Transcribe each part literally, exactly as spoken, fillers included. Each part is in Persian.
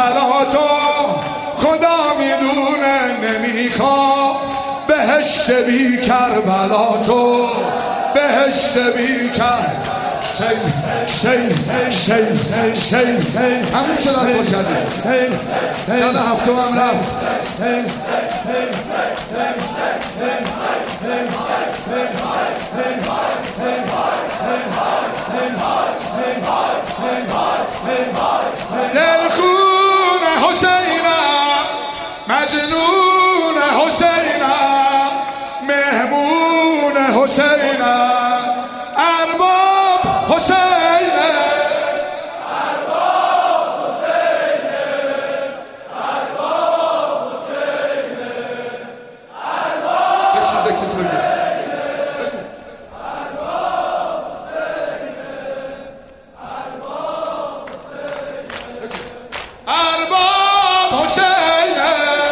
صلاتو خدا میدونه نمیخوام بهشت بی کربلا تو بهشت بی کربلا شیم شیم شیم شیم همون شدن کن کردیم جان هفتم هم رفت دلخون حسینم مجنون حسینم مهمون حسینم ارباب حسینه ارباب حسینه ارباب حسینه ارباب بشیزه که تو بگه ارباب حسینه ارباب حسینه ارباب حسینه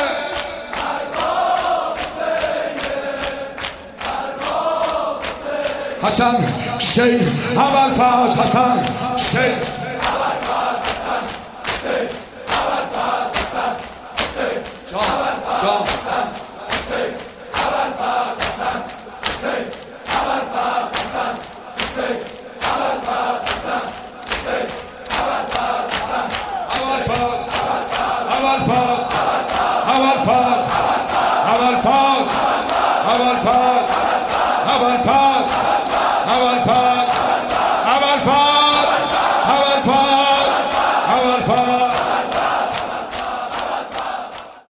ارباب حسینه ارباب حسینه حسن شیخ اول فاز حسن شیخ اول فاز حسن شیخ اول فاز حسن شیخ اول فاز حسن شیخ اول فاز حسن شیخ اول فاز حسن شیخ اول فاز حسن شیخ اول فاز حسن اول فاز اول فاز اول فاز اول فاز اول فاز